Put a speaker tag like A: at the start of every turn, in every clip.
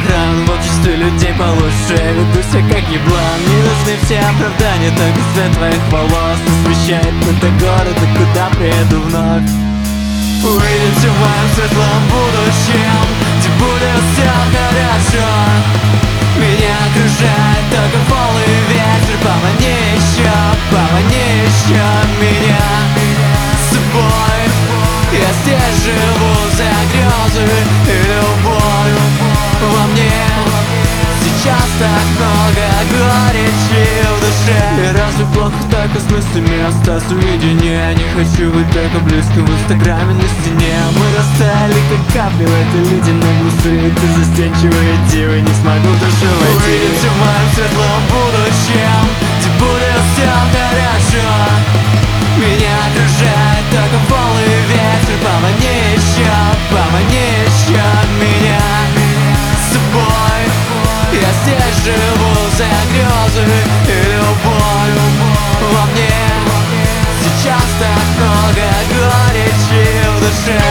A: экран. В обществе людей получше, веду себя как еблан. Не нужны все оправдания, только цвет твоих волос освещает путь города, куда приеду вновь. Увидимся в моем светлом будущем, где будет все хорошо. Меня окружает только полый ветер. Помани еще меня с собой. Я здесь живу за грезы и любовь во мне. Сейчас так много горечи в душе. И разве плохо так и с мыслями остаться уедине? Не хочу быть так близко в инстаграме на стене. Мы растаяли как капли в этой ледяной глуши. Ты застенчивая дива, не смогу в душу войти. Увидимся в моем светлом будущем, где будет все хорошо. Меня окружает только полый ветер. Помани еще меня с собой. Я здесь живу за грезы и любовь во мне. Сейчас так много горечи в душе.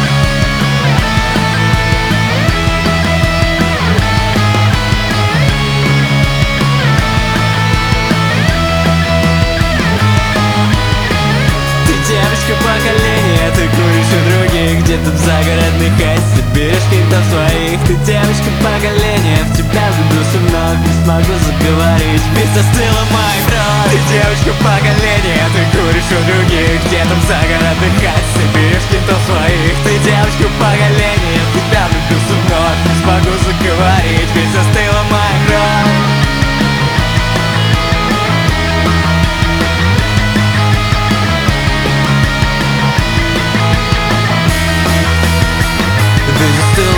A: Девочка поколения, ты куришь у других, где-то в загородных хате берешь каких-то своих. Ты девочка поколения, в тебя влюбился вновь, не смогу заговорить, ведь застыла моя кровь. Ты девочка поколения, ты куришь у других, где-то в загородных хате берешь каких-то своих. Ты девочка поколения, в тебя влюбился вновь, не смогу заговорить, ведь застыла моя кровь. Ты застыла